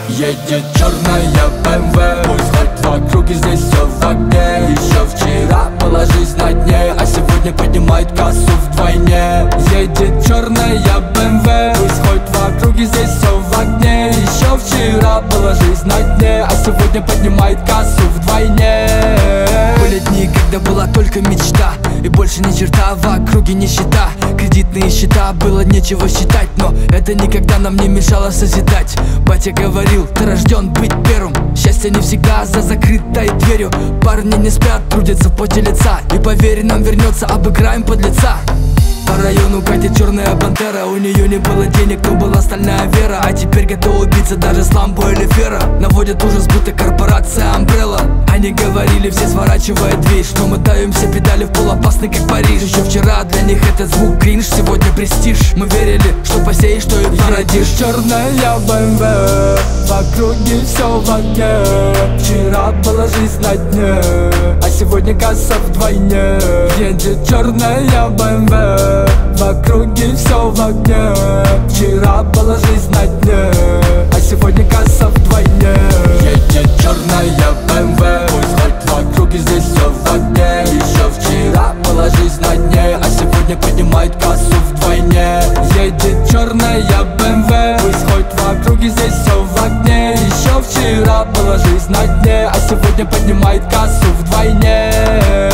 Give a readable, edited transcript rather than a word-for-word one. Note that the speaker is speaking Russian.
Едет черная БМВ, пусть хоть в округе, здесь все в огне. Еще вчера была жизнь на дне, а сегодня поднимает кассу вдвойне. Едет черная БМВ, пусть хоть в округе, здесь все в огне. Еще вчера была жизнь на дне, а сегодня поднимает кассу вдвойне. Были дни, когда была только мечта, и больше ни черта, в округе нищета. Кредитные счета, было нечего считать, но это никогда нам не мешало созидать. Батя говорил, ты рожден быть первым. Счастье не всегда за закрытой дверью. Парни не спят, трудятся в поте лица, и поверь, нам вернется, обыграем подлеца. По району катит черная пантера, у нее не было денег, но была стальная вера. А теперь готова убиться даже с ламбо или фера. Наводят ужас, будто корпорация Umbrella. Они говорили, все сворачивая дверь, что мы давим все педали в пол, опасный как Париж. Еще вчера для них этот звук кринж, сегодня престиж. Мы верили, что посеешь, что и породишь. Черная БМВ, в округе все в огне. Вчера была жизнь на дне, а сегодня касса вдвойне. Едет черная БМВ, в округе все в огне. Вчера была жизнь на дне, а сегодня касса вдвойне. Едет черная БМВ, пусть хоть в округе, здесь все в огне. Еще вчера была жизнь на дне, а сегодня поднимает кассу вдвойне. Едет черная БМВ, пусть хоть в округе, здесь все в огне. Еще вчера была жизнь на дне, а сегодня поднимает кассу вдвойне.